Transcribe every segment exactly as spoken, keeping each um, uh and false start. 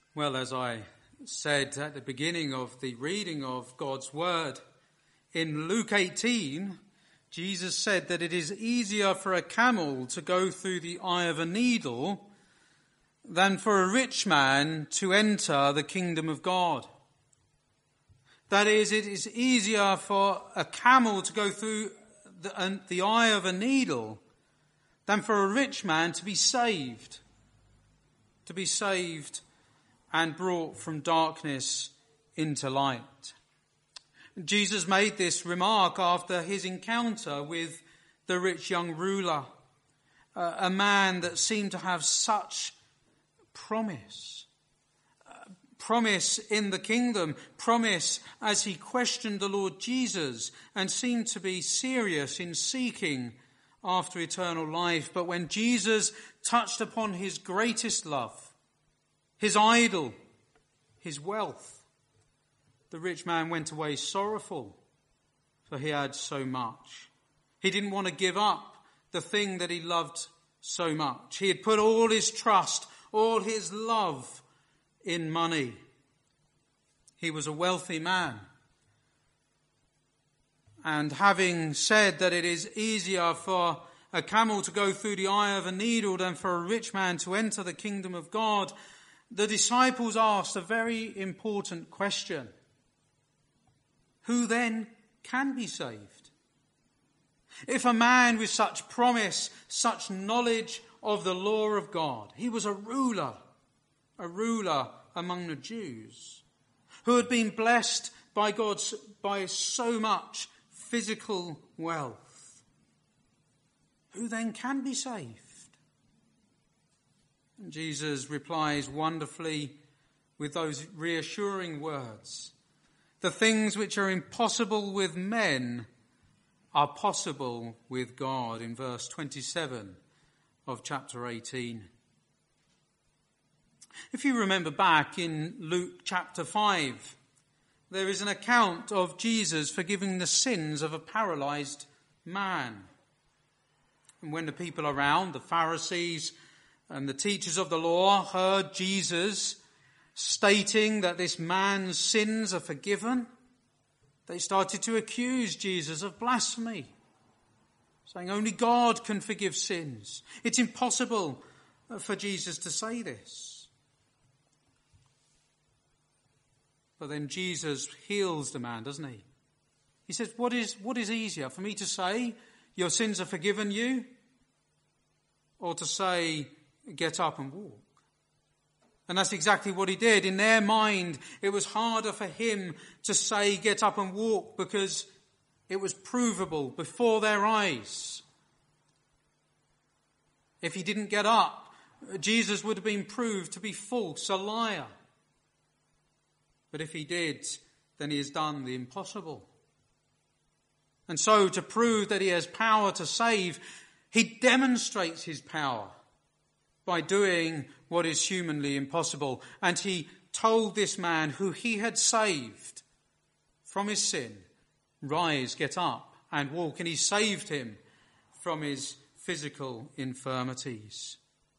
Well, as I said at the beginning of the reading of God's word, in Luke eighteen, Jesus said that it is easier for a camel to go through the eye of a needle than for a rich man to enter the kingdom of God. That is, it is easier for a camel to go through the, uh, the eye of a needle than for a rich man to be saved, to be saved and brought from darkness into light. Jesus made this remark after his encounter with the rich young ruler, uh, a man that seemed to have such promise. Uh, promise in the kingdom, promise as he questioned the Lord Jesus and seemed to be serious in seeking after eternal life. But when Jesus touched upon his greatest love, his idol, his wealth, the rich man went away sorrowful, for he had so much. He didn't want to give up the thing that he loved so much. He had put all his trust, all his love in money. He was a wealthy man. And having said that it is easier for a camel to go through the eye of a needle than for a rich man to enter the kingdom of God, the disciples asked a very important question. Who then can be saved? If a man with such promise, such knowledge of the law of God, he was a ruler, a ruler among the Jews, who had been blessed by God by so much physical wealth, who then can be saved? And Jesus replies wonderfully with those reassuring words. The things which are impossible with men are possible with God, in verse twenty-seven of chapter eighteen. If you remember back in Luke chapter five, there is an account of Jesus forgiving the sins of a paralyzed man. And when the people around, the Pharisees and the teachers of the law, heard Jesus stating that this man's sins are forgiven, they started to accuse Jesus of blasphemy, saying only God can forgive sins. It's impossible for Jesus to say this. But then Jesus heals the man, doesn't he? He says, what is, what is easier, for me to say your sins are forgiven you, or to say get up and walk? And that's exactly what he did. In their mind, it was harder for him to say get up and walk because it was provable before their eyes. If he didn't get up, Jesus would have been proved to be false, a liar. But if he did, then he has done the impossible. And so to prove that he has power to save, he demonstrates his power by doing what is humanly impossible. And he told this man who he had saved from his sin, rise, get up and walk. And he saved him from his physical infirmities.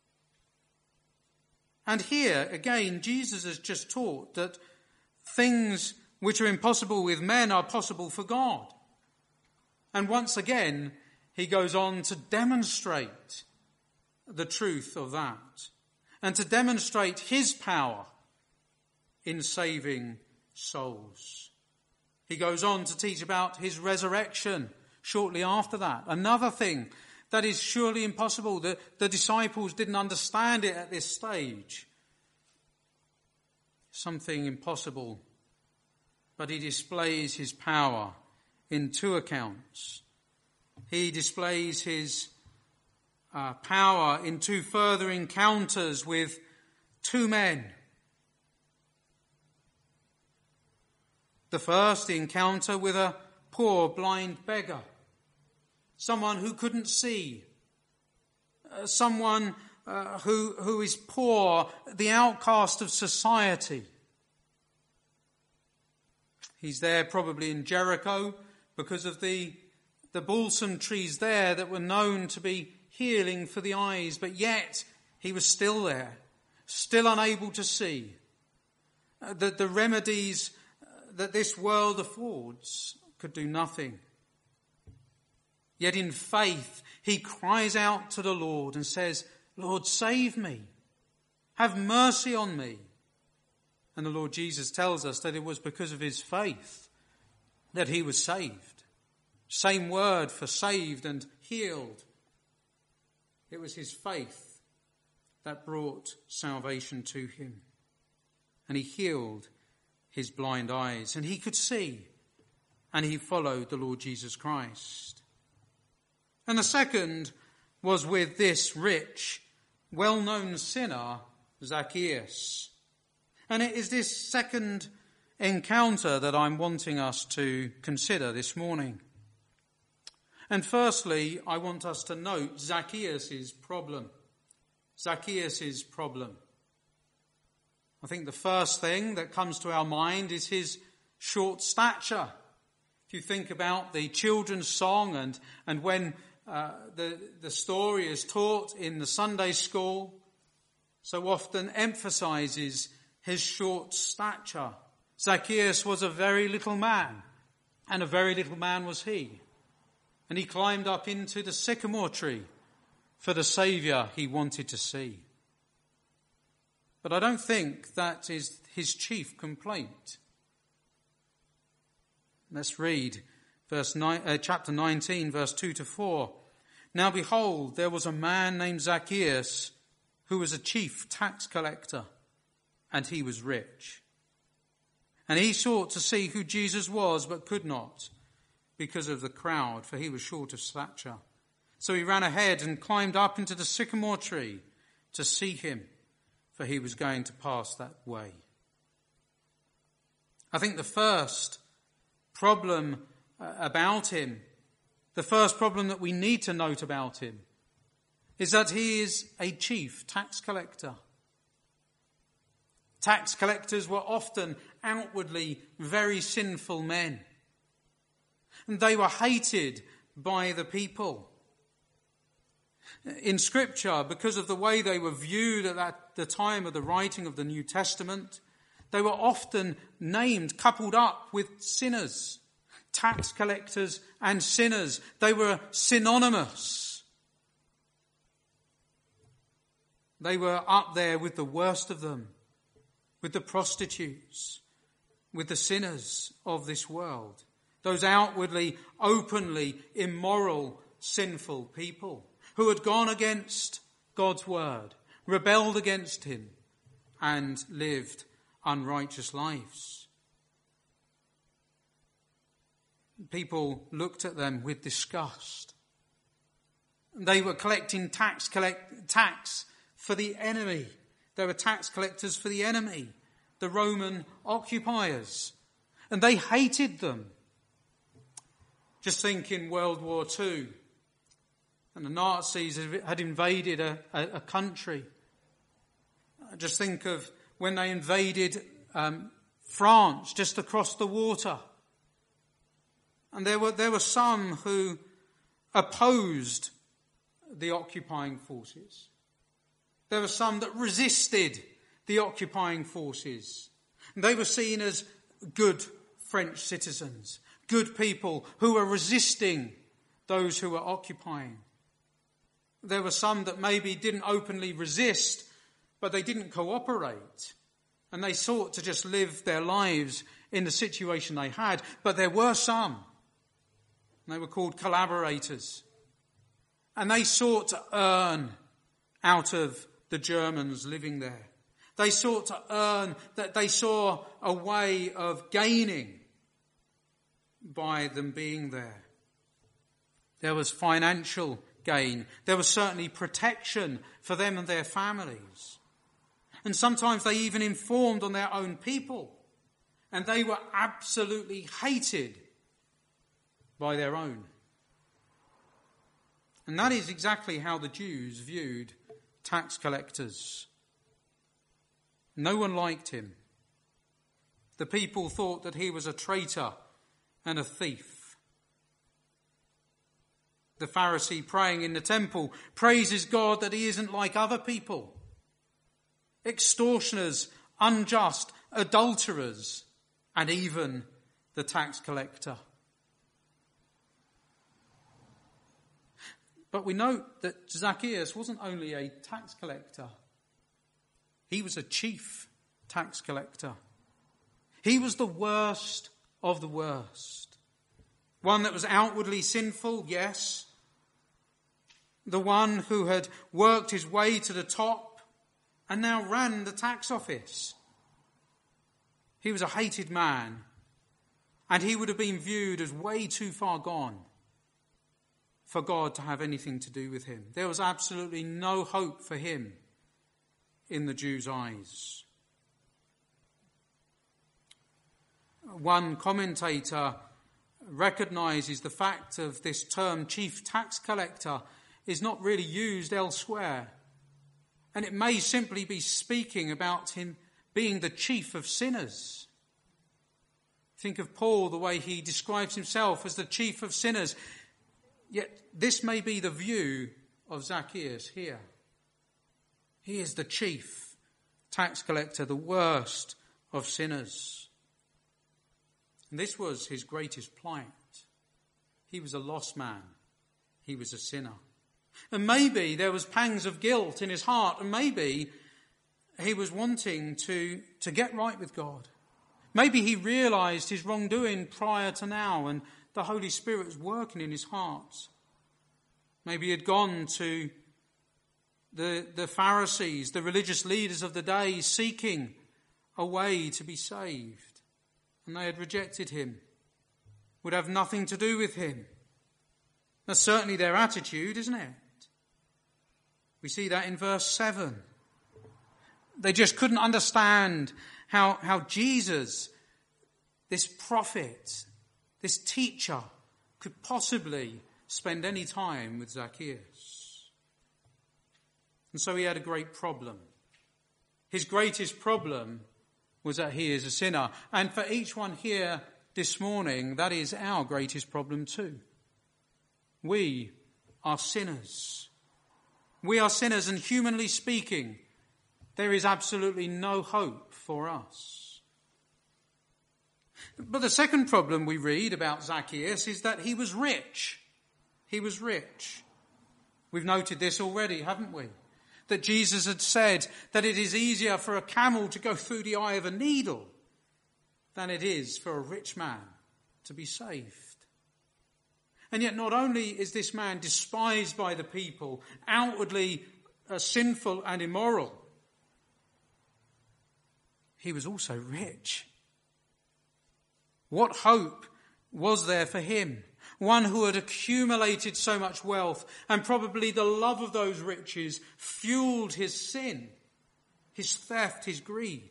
And here, again, Jesus has just taught that things which are impossible with men are possible for God. And once again, he goes on to demonstrate the truth of that and to demonstrate his power in saving souls. He goes on to teach about his resurrection shortly after that. Another thing that is surely impossible. The, the disciples didn't understand it at this stage. Something impossible. But he displays his power in two accounts. He displays his uh, power in two further encounters with two men. The first, the encounter with a poor blind beggar, someone who couldn't see, uh, someone uh, who who is poor, the outcast of society. He's there probably in Jericho because of the the balsam trees there that were known to be healing for the eyes, but yet he was still there, still unable to see, uh, that the remedies that this world affords could do nothing. Yet in faith, he cries out to the Lord and says, Lord, save me. Have mercy on me. And the Lord Jesus tells us that it was because of his faith that he was saved. Same word for saved and healed. It was his faith that brought salvation to him. And he healed his blind eyes, and he could see, and he followed the Lord Jesus Christ. And the second was with this rich, well-known sinner, Zacchaeus. And it is this second encounter that I'm wanting us to consider this morning. And firstly, I want us to note Zacchaeus' problem. Zacchaeus' problem. I think the first thing that comes to our mind is his short stature. If you think about the children's song and, and when uh, the, the story is taught in the Sunday school, so often emphasizes his short stature. Zacchaeus was a very little man, and a very little man was he. And he climbed up into the sycamore tree for the Saviour he wanted to see. But I don't think that is his chief complaint. Let's read verse nine, uh, chapter nineteen, verse two to four. Now behold, there was a man named Zacchaeus who was a chief tax collector, and he was rich. And he sought to see who Jesus was, but could not, because of the crowd, for he was short of stature. So he ran ahead and climbed up into the sycamore tree to see him, for he was going to pass that way. I think the first problem about him, the first problem that we need to note about him, is that he is a chief tax collector. Tax collectors were often outwardly very sinful men, and they were hated by the people. In Scripture, because of the way they were viewed at that, the time of the writing of the New Testament, they were often named, coupled up with sinners. Tax collectors and sinners, they were synonymous. They were up there with the worst of them, with the prostitutes, with the sinners of this world, those outwardly, openly immoral, sinful people who had gone against God's word, rebelled against him, and lived unrighteous lives. People looked at them with disgust. They were collecting tax, collect, tax for the enemy. They were tax collectors for the enemy, the Roman occupiers. And they hated them. Just think in World War Two, and the Nazis had invaded a, a, a country. Just think of when they invaded um, France, just across the water. And there were there were some who opposed the occupying forces. There were some that resisted the occupying forces. And they were seen as good French citizens, good people who were resisting those who were occupying. There were some that maybe didn't openly resist, but they didn't cooperate. And they sought to just live their lives in the situation they had. But there were some. They were called collaborators. And they sought to earn out of the Germans living there. They sought to earn, that they saw a way of gaining by them being there. There was financial gain. There was certainly protection for them and their families. And sometimes they even informed on their own people. And they were absolutely hated by their own. And that is exactly how the Jews viewed tax collectors. No one liked him. The people thought that he was a traitor and a thief. The Pharisee praying in the temple praises God that he isn't like other people. Extortioners, unjust, adulterers, and even the tax collector. But we note that Zacchaeus wasn't only a tax collector. He was a chief tax collector. He was the worst of the worst. One that was outwardly sinful, yes. The one who had worked his way to the top and now ran the tax office. He was a hated man, and he would have been viewed as way too far gone for God to have anything to do with him. There was absolutely no hope for him in the Jews' eyes. One commentator recognizes the fact of this term chief tax collector is not really used elsewhere. And it may simply be speaking about him being the chief of sinners. Think of Paul, the way he describes himself as the chief of sinners. Yet this may be the view of Zacchaeus here. He is the chief tax collector, the worst of sinners. And this was his greatest plight. He was a lost man. He was a sinner. And maybe there was pangs of guilt in his heart, and maybe he was wanting to, to get right with God. Maybe he realized his wrongdoing prior to now, and the Holy Spirit was working in his heart. Maybe he had gone to the, the Pharisees, the religious leaders of the day, seeking a way to be saved. And they had rejected him, would have nothing to do with him. That's certainly their attitude, isn't it? We see that in verse seven. They just couldn't understand how, how Jesus, this prophet, this teacher, could possibly spend any time with Zacchaeus. And so he had a great problem. His greatest problem was that he is a sinner. And for each one here this morning, that is our greatest problem too. We are sinners. We are sinners, and humanly speaking, there is absolutely no hope for us. But the second problem we read about Zacchaeus is that he was rich. He was rich. We've noted this already, haven't we? That Jesus had said that it is easier for a camel to go through the eye of a needle than it is for a rich man to be saved. And yet not only is this man despised by the people, outwardly uh, sinful and immoral, he was also rich. What hope was there for him? One who had accumulated so much wealth, and probably the love of those riches fueled his sin, his theft, his greed.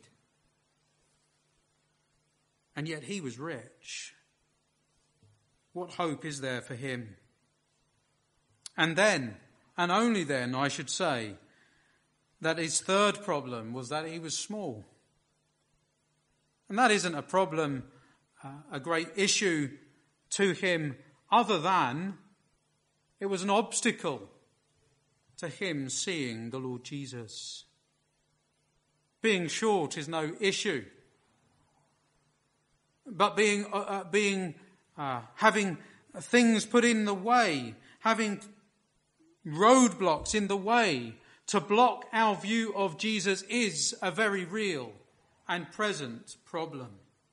And yet he was rich. What hope is there for him? And then, and only then, I should say, that his third problem was that he was small. And that isn't a problem, uh, a great issue to him, other than it was an obstacle to him seeing the Lord Jesus. Being short is no issue. But being, uh, uh, being, uh, having things put in the way, having roadblocks in the way to block our view of Jesus is a very real and present problem.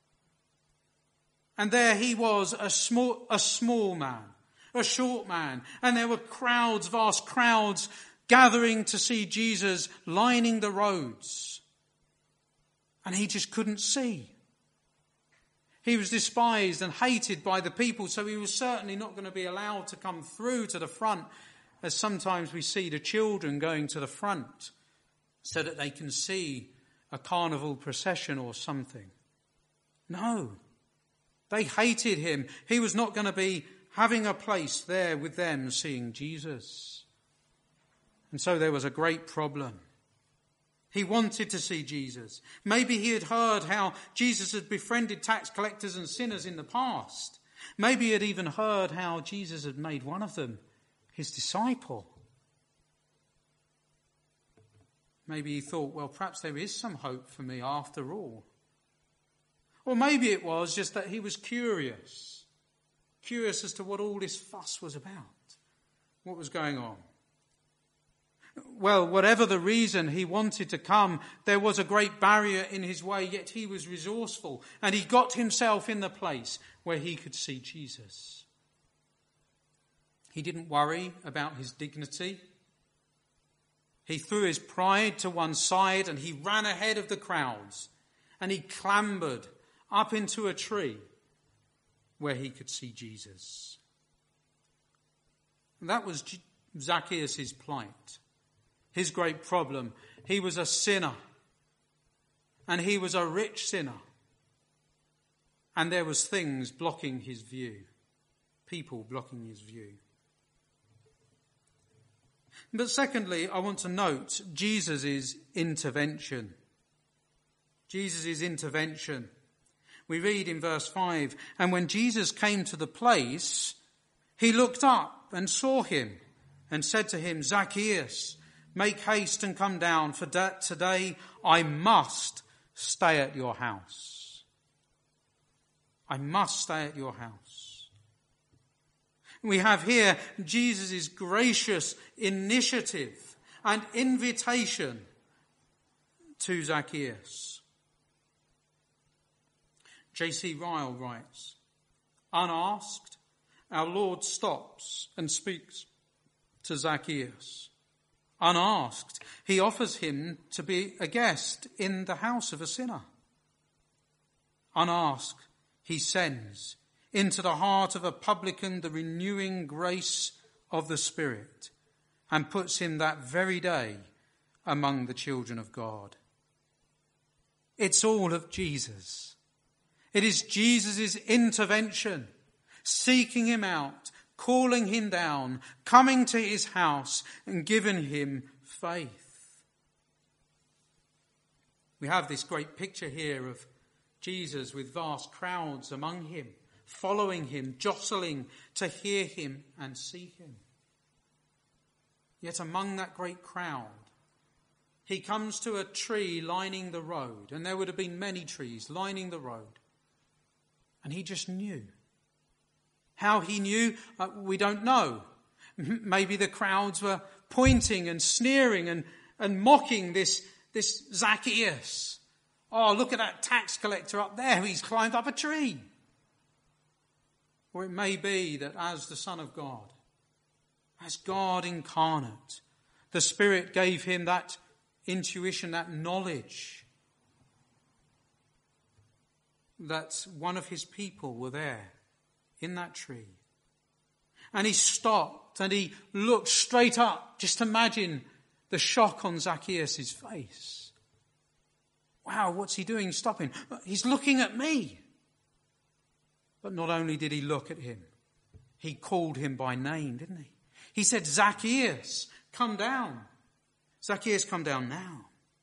And there he was, a small, a small man, a short man. And there were crowds, vast crowds, gathering to see Jesus lining the roads. And he just couldn't see. He was despised and hated by the people, so he was certainly not going to be allowed to come through to the front, as sometimes we see the children going to the front so that they can see a carnival procession or something. No. They hated him. He was not going to be having a place there with them seeing Jesus. And so there was a great problem. He wanted to see Jesus. Maybe he had heard how Jesus had befriended tax collectors and sinners in the past. Maybe he had even heard how Jesus had made one of them his disciple. Maybe he thought, well, perhaps there is some hope for me after all. Or maybe it was just that he was curious. Curious as to what all this fuss was about. What was going on. Well, whatever the reason he wanted to come, there was a great barrier in his way, yet he was resourceful. And he got himself in the place where he could see Jesus. He didn't worry about his dignity. He threw his pride to one side and he ran ahead of the crowds. And he clambered up into a tree where he could see Jesus. And that was Zacchaeus' plight. His great problem. He was a sinner. And he was a rich sinner. And there was things blocking his view. People blocking his view. But secondly, I want to note Jesus' intervention. Jesus' intervention. We read in verse five, and when Jesus came to the place, he looked up and saw him and said to him, Zacchaeus, make haste and come down, for that today I must stay at your house. I must stay at your house. We have here Jesus' gracious initiative and invitation to Zacchaeus. J C Ryle writes, unasked, our Lord stops and speaks to Zacchaeus. Unasked, he offers him to be a guest in the house of a sinner. Unasked, he sends into the heart of a publican the renewing grace of the Spirit and puts him that very day among the children of God. It's all of Jesus. It is Jesus' intervention, seeking him out, calling him down, coming to his house and giving him faith. We have this great picture here of Jesus with vast crowds among him, following him, jostling to hear him and see him. Yet among that great crowd, he comes to a tree lining the road, and there would have been many trees lining the road. And he just knew. How he knew, uh, we don't know. Maybe the crowds were pointing and sneering and, and mocking this, this Zacchaeus. Oh, look at that tax collector up there. He's climbed up a tree. Or it may be that as the Son of God, as God incarnate, the Spirit gave him that intuition, that knowledge that one of his people were there in that tree. And he stopped and he looked straight up. Just imagine the shock on Zacchaeus' face. Wow, what's he doing stopping? He's looking at me. But not only did he look at him, he called him by name, didn't he? He said, Zacchaeus, come down. Zacchaeus, come down now.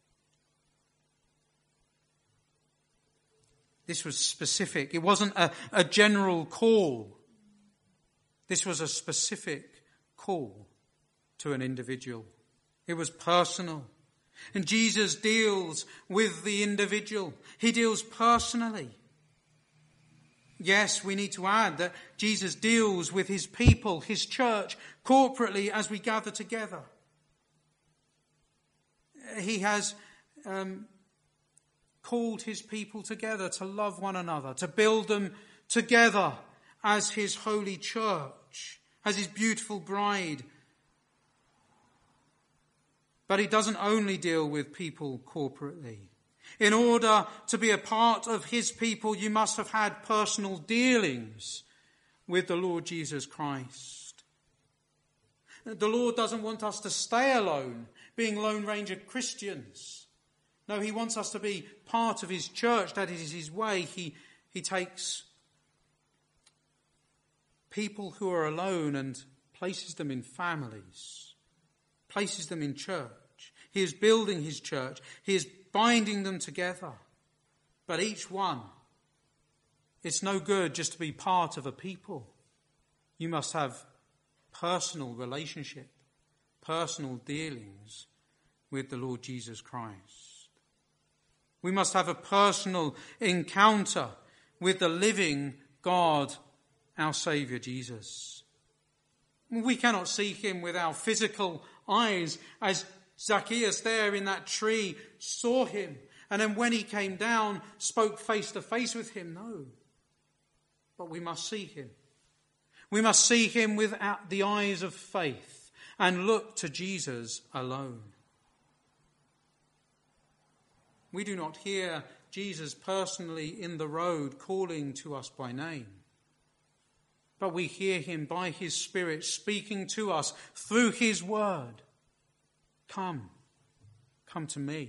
This was specific. It wasn't a, a general call. This was a specific call to an individual. It was personal. And Jesus deals with the individual. He deals personally. Yes, we need to add that Jesus deals with his people, his church, corporately as we gather together. He has um, called his people together to love one another, to build them together as his holy church, as his beautiful bride. But he doesn't only deal with people corporately. In order to be a part of his people, you must have had personal dealings with the Lord Jesus Christ. The Lord doesn't want us to stay alone, being Lone Ranger Christians. No, he wants us to be part of his church. That is his way. He, he takes people who are alone and places them in families, places them in church. He is building his church. He is binding them together. But each one, it's no good just to be part of a people. You must have personal relationship, personal dealings with the Lord Jesus Christ. We must have a personal encounter with the living God, our Saviour Jesus. We cannot see him with our physical eyes, as Zacchaeus there in that tree saw him, and then when he came down, spoke face to face with him. No. But we must see him. We must see him with the eyes of faith and look to Jesus alone. We do not hear Jesus personally in the road calling to us by name, but we hear him by his Spirit speaking to us through his word. Come, come to me.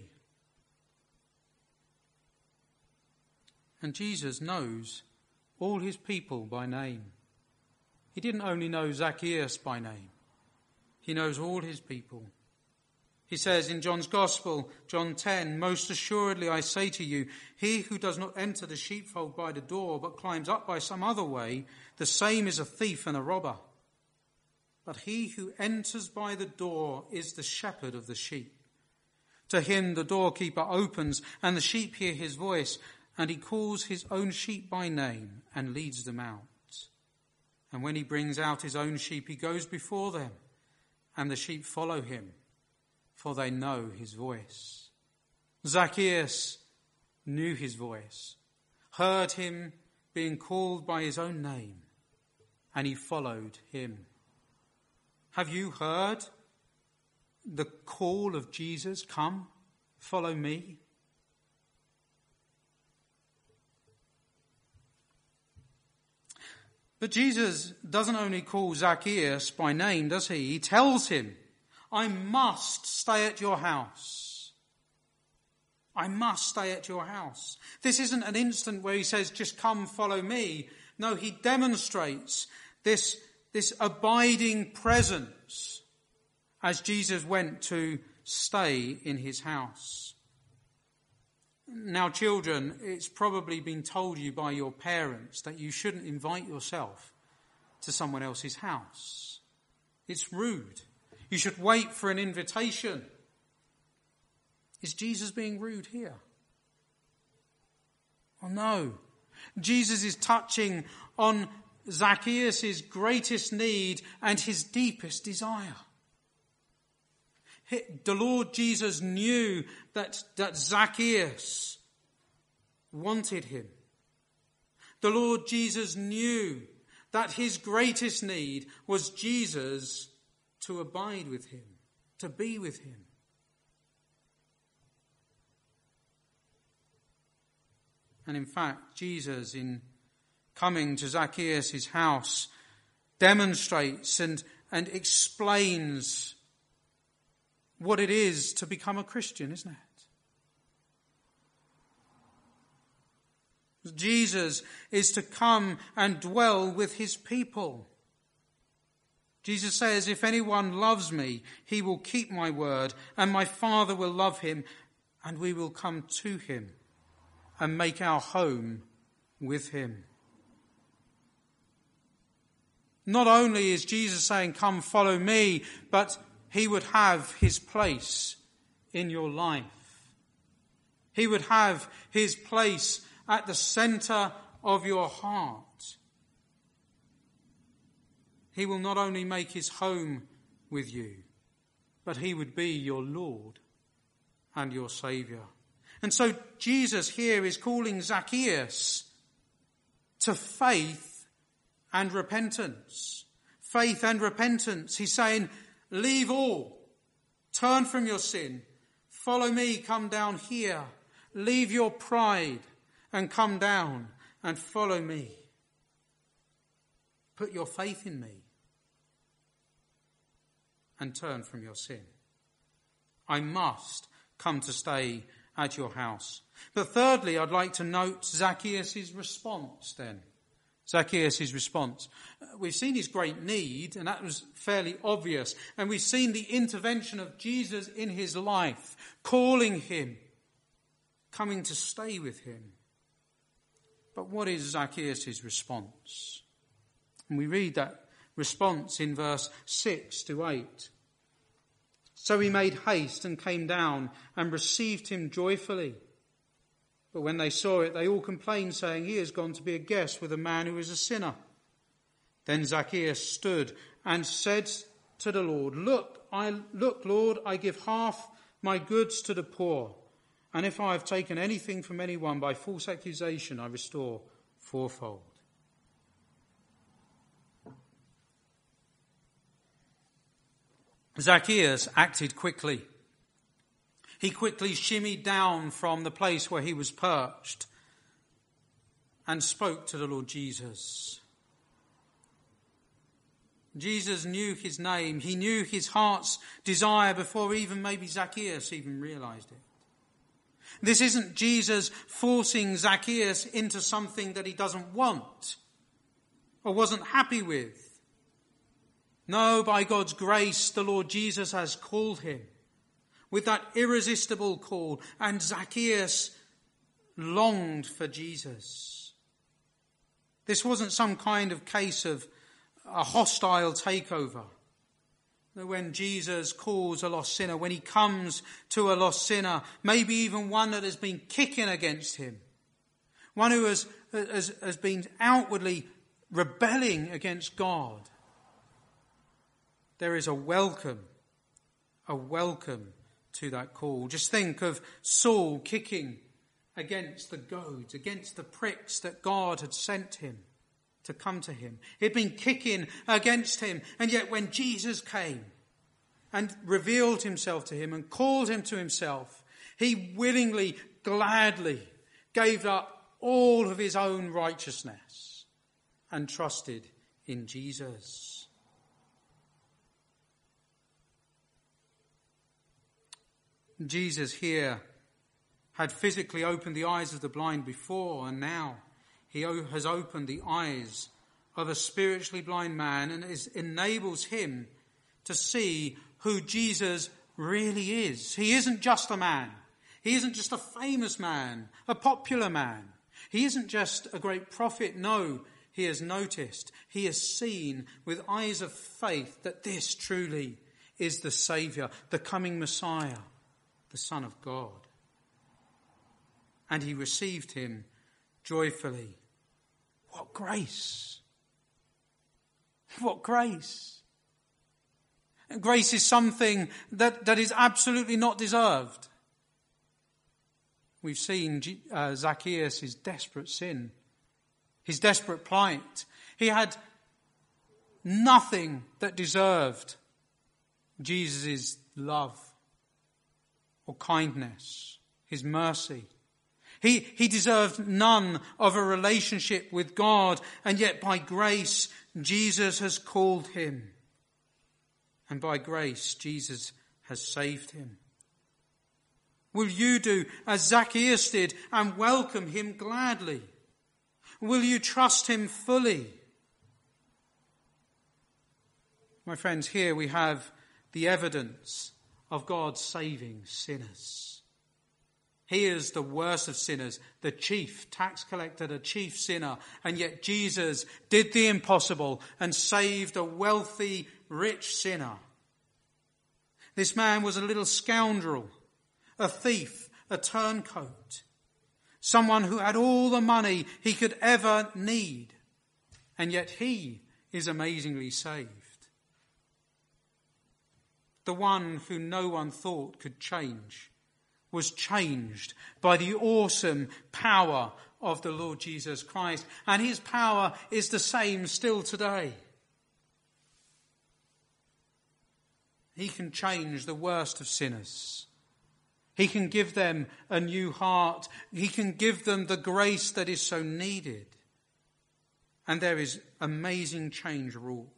And Jesus knows all his people by name. He didn't only know Zacchaeus by name. He knows all his people. He says in John's Gospel, John ten, "Most assuredly I say to you, he who does not enter the sheepfold by the door, but climbs up by some other way, the same is a thief and a robber. But he who enters by the door is the shepherd of the sheep. To him the doorkeeper opens, and the sheep hear his voice, and he calls his own sheep by name and leads them out. And when he brings out his own sheep, he goes before them, and the sheep follow him, for they know his voice." Zacchaeus knew his voice, heard him being called by his own name, and he followed him. Have you heard the call of Jesus? Come, follow me. But Jesus doesn't only call Zacchaeus by name, does he? He tells him, I must stay at your house. I must stay at your house. This isn't an instant where he says, just come follow me. No, he demonstrates this, this abiding presence as Jesus went to stay in his house. Now, children, it's probably been told you by your parents that you shouldn't invite yourself to someone else's house. It's rude. You should wait for an invitation. Is Jesus being rude here? Oh no. Jesus is touching on Zacchaeus' greatest need and his deepest desire. The Lord Jesus knew that, that Zacchaeus wanted him. The Lord Jesus knew that his greatest need was Jesus to abide with him, to be with him. And in fact, Jesus, in coming to Zacchaeus' house, demonstrates and, and explains what it is to become a Christian, isn't it? Jesus is to come and dwell with his people. Jesus says, if anyone loves me, he will keep my word, and my Father will love him, and we will come to him and make our home with him. Not only is Jesus saying, come follow me, but he would have his place in your life. He would have his place at the center of your heart. He will not only make his home with you, but he would be your Lord and your Saviour. And so Jesus here is calling Zacchaeus to faith and repentance. Faith and repentance. He's saying, leave all. Turn from your sin. Follow me. Come down here. Leave your pride and come down and follow me. Put your faith in me and turn from your sin. I must come to stay at your house. But thirdly, I'd like to note Zacchaeus' response then. Zacchaeus' response. We've seen his great need, and that was fairly obvious. And we've seen the intervention of Jesus in his life, calling him, coming to stay with him. But what is Zacchaeus' response? And we read that response in verse six to eight. So he made haste and came down and received him joyfully. But when they saw it, they all complained, saying, "He has gone to be a guest with a man who is a sinner." Then Zacchaeus stood and said to the Lord, Look, I look, Lord, I give half my goods to the poor, and if I have taken anything from anyone by false accusation, I restore fourfold." Zacchaeus acted quickly. He quickly shimmied down from the place where he was perched and spoke to the Lord Jesus. Jesus knew his name. He knew his heart's desire before even maybe Zacchaeus even realized it. This isn't Jesus forcing Zacchaeus into something that he doesn't want or wasn't happy with. No, by God's grace, the Lord Jesus has called him with that irresistible call, and Zacchaeus longed for Jesus. This wasn't some kind of case of a hostile takeover. When Jesus calls a lost sinner, when he comes to a lost sinner, maybe even one that has been kicking against him, one who has, has, has been outwardly rebelling against God, there is a welcome, a welcome to that call. Just think of Saul kicking against the goads, against the pricks that God had sent him to come to him. He'd been kicking against him, and yet when Jesus came and revealed himself to him and called him to himself, he willingly, gladly gave up all of his own righteousness and trusted in Jesus. Jesus here had physically opened the eyes of the blind before, and now he has opened the eyes of a spiritually blind man and is, enables him to see who Jesus really is. He isn't just a man. He isn't just a famous man, a popular man. He isn't just a great prophet. No, he has noticed, he has seen with eyes of faith that this truly is the Saviour, the coming Messiah, the Son of God. And he received him joyfully. What grace! What grace! And grace is something that, that is absolutely not deserved. We've seen uh, Zacchaeus' desperate sin, his desperate plight. He had nothing that deserved Jesus' love or kindness, his mercy. He, he deserved none of a relationship with God, and yet by grace, Jesus has called him. And by grace, Jesus has saved him. Will you do as Zacchaeus did and welcome him gladly? Will you trust him fully? My friends, here we have the evidence of God saving sinners. He is the worst of sinners, the chief tax collector, the chief sinner. And yet Jesus did the impossible and saved a wealthy, rich sinner. This man was a little scoundrel, a thief, a turncoat, someone who had all the money he could ever need. And yet he is amazingly saved. The one who no one thought could change was changed by the awesome power of the Lord Jesus Christ. And his power is the same still today. He can change the worst of sinners. He can give them a new heart. He can give them the grace that is so needed. And there is amazing change wrought.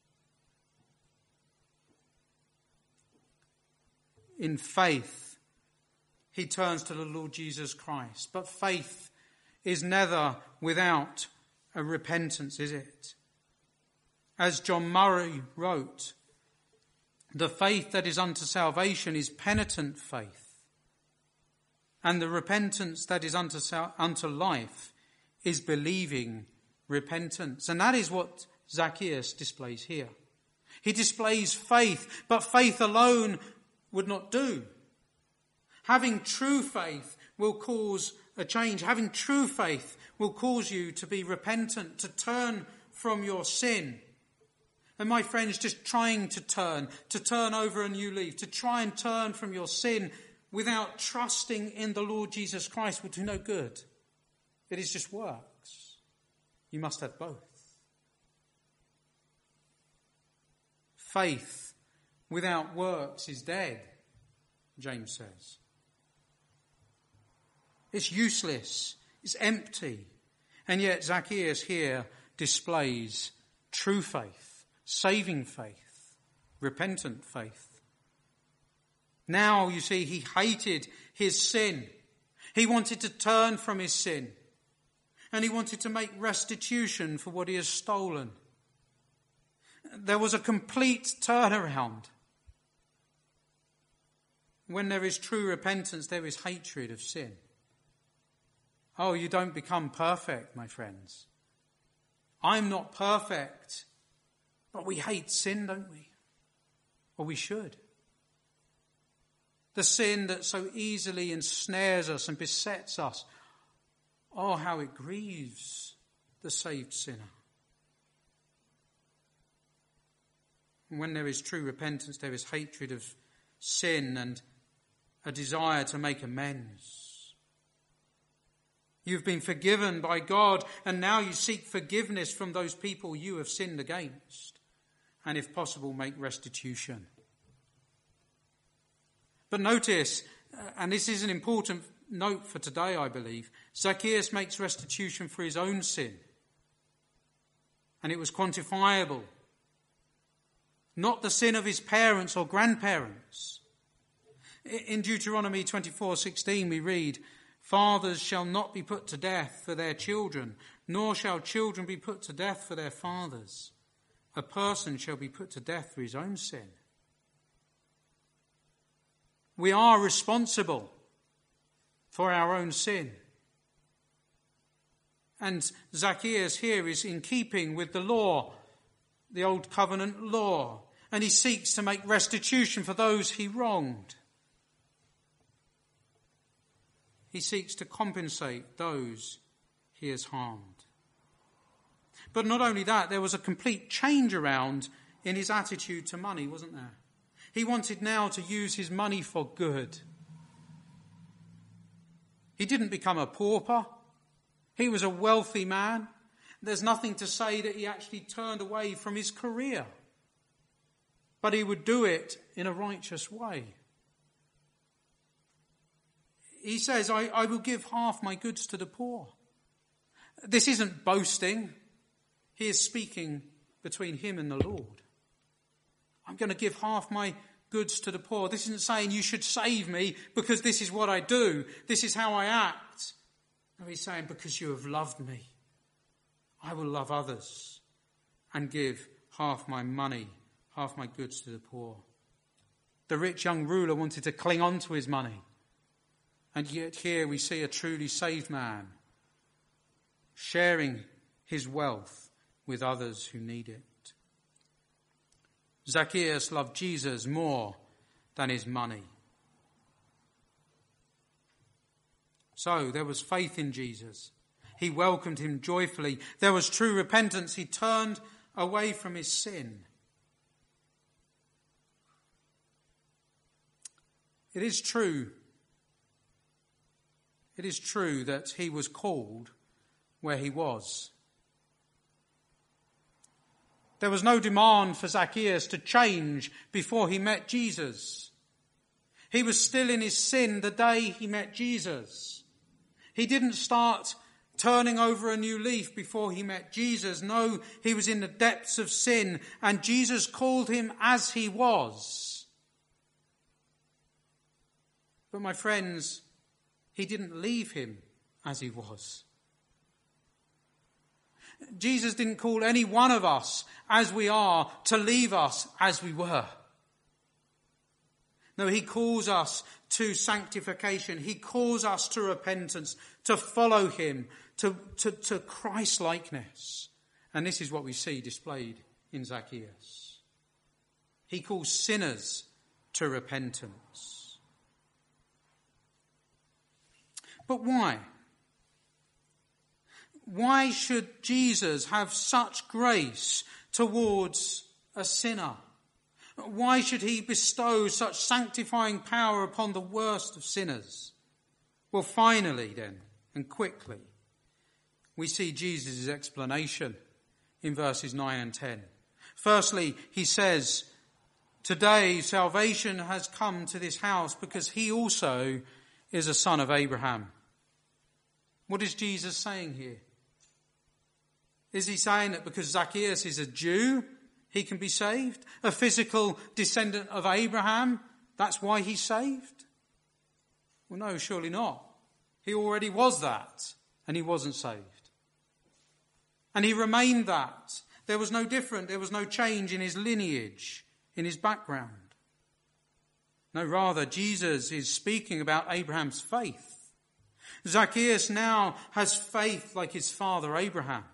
In faith, he turns to the Lord Jesus Christ. But faith is never without a repentance, is it? As John Murray wrote, the faith that is unto salvation is penitent faith, and the repentance that is unto, sal- unto life is believing repentance. And that is what Zacchaeus displays here. He displays faith, but faith alone would not do. Having true faith will cause a change. Having true faith will cause you to be repentant, to turn from your sin. And my friends, just trying to turn, to turn over a new leaf, to try and turn from your sin without trusting in the Lord Jesus Christ will do no good. It is just works. You must have both. Faith without works is dead, James says. It's useless. It's empty. And yet Zacchaeus here displays true faith, saving faith, repentant faith. Now, you see, he hated his sin. He wanted to turn from his sin. And he wanted to make restitution for what he has stolen. There was a complete turnaround. When there is true repentance, there is hatred of sin. Oh, you don't become perfect, my friends. I'm not perfect, but we hate sin, don't we? Or we should. The sin that so easily ensnares us and besets us. Oh, how it grieves the saved sinner. And when there is true repentance, there is hatred of sin and a desire to make amends. You've been forgiven by God, and now you seek forgiveness from those people you have sinned against, and if possible, make restitution. But notice, and this is an important note for today, I believe, Zacchaeus makes restitution for his own sin, and it was quantifiable. Not the sin of his parents or grandparents. In Deuteronomy twenty-four sixteen we read, "Fathers shall not be put to death for their children, nor shall children be put to death for their fathers. A person shall be put to death for his own sin." We are responsible for our own sin. And Zacchaeus here is in keeping with the law, the old covenant law, and he seeks to make restitution for those he wronged. He seeks to compensate those he has harmed. But not only that, there was a complete change around in his attitude to money, wasn't there? He wanted now to use his money for good. He didn't become a pauper. He was a wealthy man. There's nothing to say that he actually turned away from his career. But he would do it in a righteous way. He says, I, I will give half my goods to the poor. This isn't boasting. He is speaking between him and the Lord. I'm going to give half my goods to the poor. This isn't saying you should save me because this is what I do. This is how I act. No, he's saying because you have loved me, I will love others and give half my money, half my goods to the poor. The rich young ruler wanted to cling on to his money. And yet here we see a truly saved man sharing his wealth with others who need it. Zacchaeus loved Jesus more than his money. So there was faith in Jesus. He welcomed him joyfully. There was true repentance. He turned away from his sin. It is true. It is true that he was called where he was. There was no demand for Zacchaeus to change before he met Jesus. He was still in his sin the day he met Jesus. He didn't start turning over a new leaf before he met Jesus. No, he was in the depths of sin, and Jesus called him as he was. But my friends, he didn't leave him as he was. Jesus didn't call any one of us as we are to leave us as we were. No, he calls us to sanctification. He calls us to repentance, to follow him, to, to, to Christ-likeness. And this is what we see displayed in Zacchaeus. He calls sinners to repentance. But why? Why should Jesus have such grace towards a sinner? Why should he bestow such sanctifying power upon the worst of sinners? Well, finally then, and quickly, we see Jesus' explanation in verses nine and ten. Firstly, he says, today salvation has come to this house because he also is a son of Abraham. What is Jesus saying here? Is he saying that because Zacchaeus is a Jew, he can be saved? A physical descendant of Abraham, that's why he's saved? Well, no, surely not. He already was that, and he wasn't saved. And he remained that. There was no different, there was no change in his lineage, in his background. No, rather, Jesus is speaking about Abraham's faith. Zacchaeus now has faith like his father Abraham.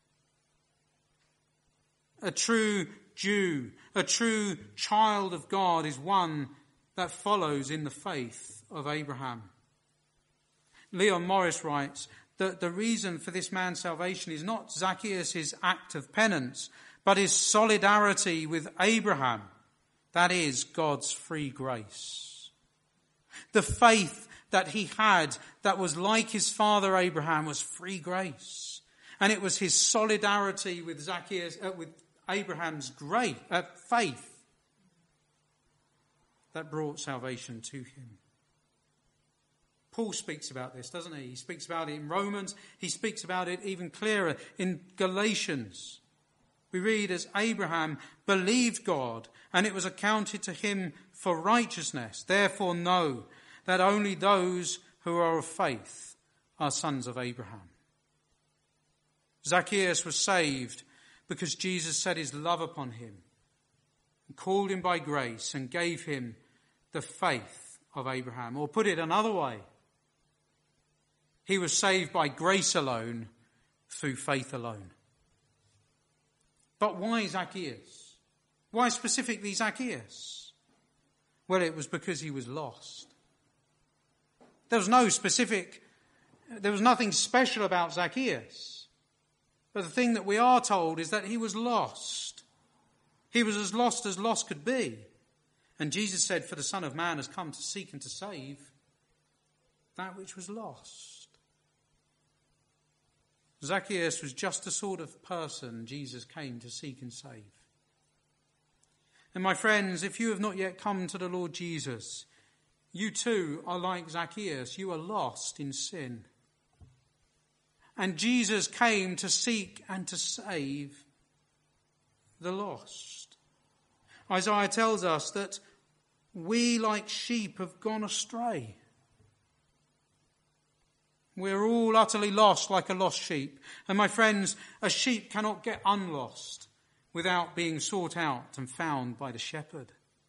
A true Jew, a true child of God is one that follows in the faith of Abraham. Leon Morris writes that the reason for this man's salvation is not Zacchaeus' act of penance, but his solidarity with Abraham. That is God's free grace. The faith that he had that was like his father Abraham was free grace. And it was his solidarity with Zacchaeus, uh, with Abraham's great uh, faith that brought salvation to him. Paul speaks about this, doesn't he? He speaks about it in Romans. He speaks about it even clearer in Galatians. We read, as Abraham believed God, and it was accounted to him for righteousness. Therefore know that only those who are of faith are sons of Abraham. Zacchaeus was saved because Jesus set his love upon him, called him by grace, and gave him the faith of Abraham. Or put it another way, he was saved by grace alone, through faith alone. But why Zacchaeus? Why specifically Zacchaeus? Well, it was because he was lost. There was no specific, there was nothing special about Zacchaeus. But the thing that we are told is that he was lost. He was as lost as lost could be. And Jesus said, for the Son of Man has come to seek and to save that which was lost. Zacchaeus was just the sort of person Jesus came to seek and save. And my friends, if you have not yet come to the Lord Jesus, you too are like Zacchaeus. You are lost in sin. And Jesus came to seek and to save the lost. Isaiah tells us that we like sheep have gone astray. We're all utterly lost like a lost sheep. And my friends, a sheep cannot get unlost without being sought out and found by the shepherd.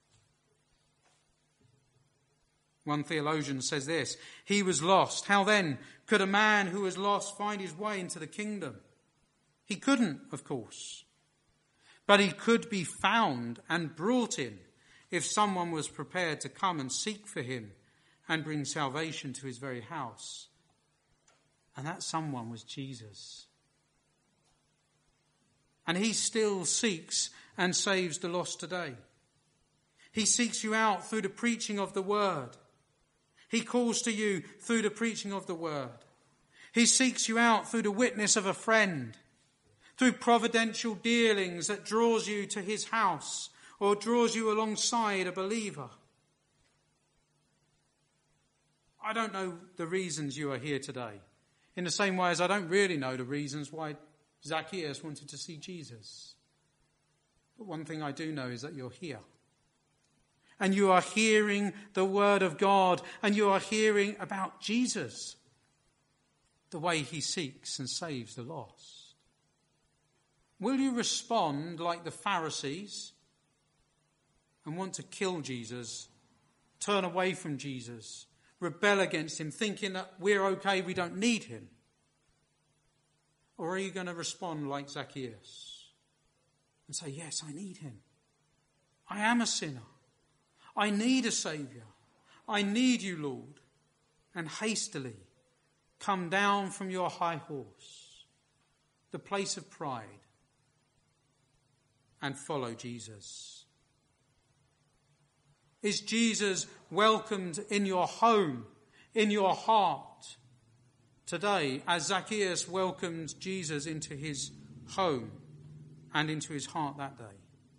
One theologian says this, he was lost. How then could a man who was lost find his way into the kingdom? He couldn't, of course. But he could be found and brought in if someone was prepared to come and seek for him and bring salvation to his very house. And that someone was Jesus. And he still seeks and saves the lost today. He seeks you out through the preaching of the word. He calls to you through the preaching of the word. He seeks you out through the witness of a friend, through providential dealings that draws you to his house or draws you alongside a believer. I don't know the reasons you are here today. In the same way as I don't really know the reasons why Zacchaeus wanted to see Jesus. But one thing I do know is that you're here. And you are hearing the word of God. And you are hearing about Jesus. The way he seeks and saves the lost. Will you respond like the Pharisees and want to kill Jesus, turn away from Jesus, rebel against him, thinking that we're okay, we don't need him? Or are you going to respond like Zacchaeus and say, yes, I need him. I am a sinner. I need a saviour. I need you, Lord. And hastily come down from your high horse the place of pride and follow Jesus? Is Jesus welcomed in your home, in your heart today, as Zacchaeus welcomed Jesus into his home and into his heart that day?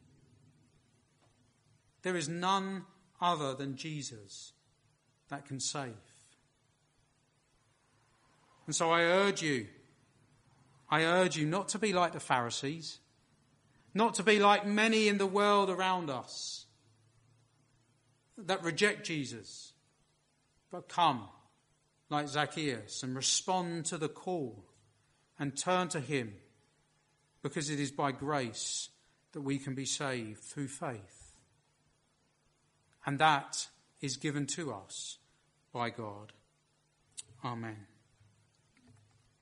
There is none other than Jesus that can save. And so I urge you, I urge you not to be like the Pharisees, not to be like many in the world around us that reject Jesus, but come like Zacchaeus and respond to the call and turn to him, because it is by grace that we can be saved through faith. And that is given to us by God. Amen.